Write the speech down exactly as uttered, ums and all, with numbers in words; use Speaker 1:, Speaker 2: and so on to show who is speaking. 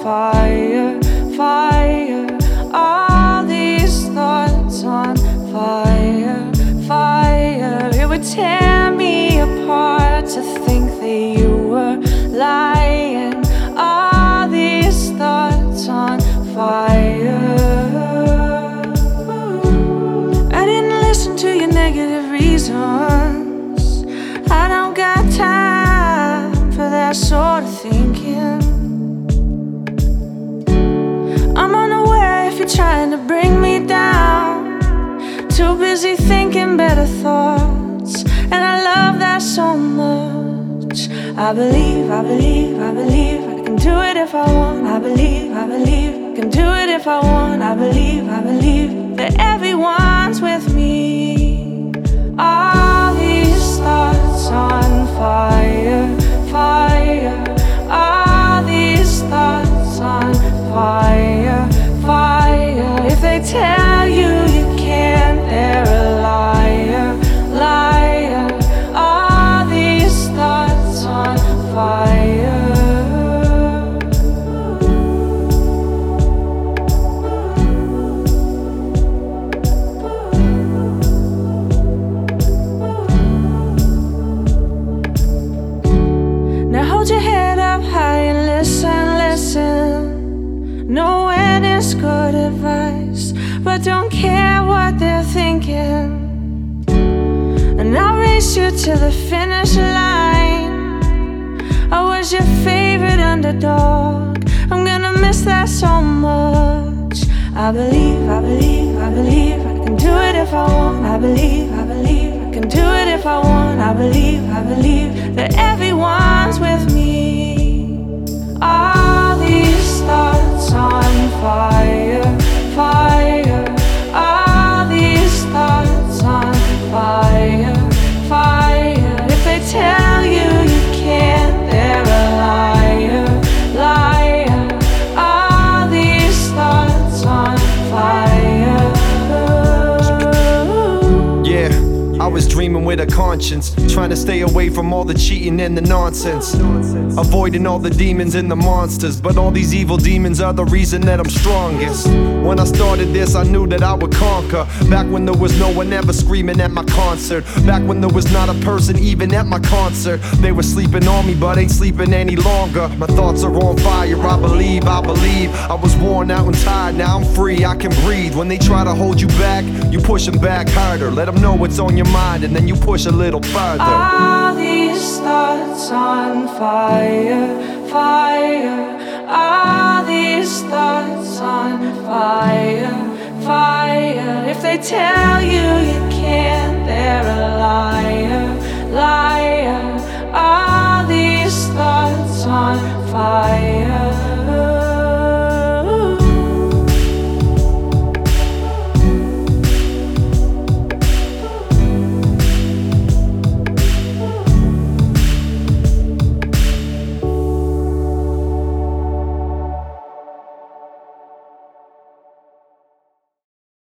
Speaker 1: fire, fire. All these thoughts on fire, fire. It would tear me apart to think that you were lying. All these thoughts on fire. I didn't listen to your negative reasons. I don't got time for that sort of thinking. I'm unaware if you're trying to bring me down. Too busy thinking better thoughts, and I love that so much. I believe, I believe, I believe I can do it if I want. I believe, I believe I can do it if I want. I believe, I believe that everyone's with me. All these thoughts on fire, fire. All these thoughts on fire, fire. If they tell you you can't, they're a liar, liar. All these thoughts on fire. Now hold your head up high and listen, listen. Knowing is good advice, but don't care what they're thinking. And I'll race you to the finish line. I was your favorite underdog. I'm gonna miss that so much. I believe, I believe, I believe I can do it if I want. I believe, I believe I can do it if I want. I believe, I believe that everyone's with me. All these thoughts on fire, fire. All these thoughts on fire, fire. If they tell you you can't, they're a liar, liar. All these thoughts on fire.
Speaker 2: Yeah, I was dreaming with a conscience, trying to stay away from all the cheating and the nonsense, avoiding all the demons and the monsters. But all these evil demons are the reason that I'm strongest. When I started this, I knew that I would conquer. Back when there was no one ever screaming at my concert. Back when there was not a person even at my concert. They were sleeping on me, but ain't sleeping any longer. My thoughts are on fire, I believe, I believe. I was worn out and tired, now I'm free, I can breathe. When they try to hold you back, you push them back harder. Let them know what's on your mind, and then you push a little further.
Speaker 1: All these thoughts on fire, fire. All these thoughts on fire, fire. If they tell you you can't, they're a liar, liar.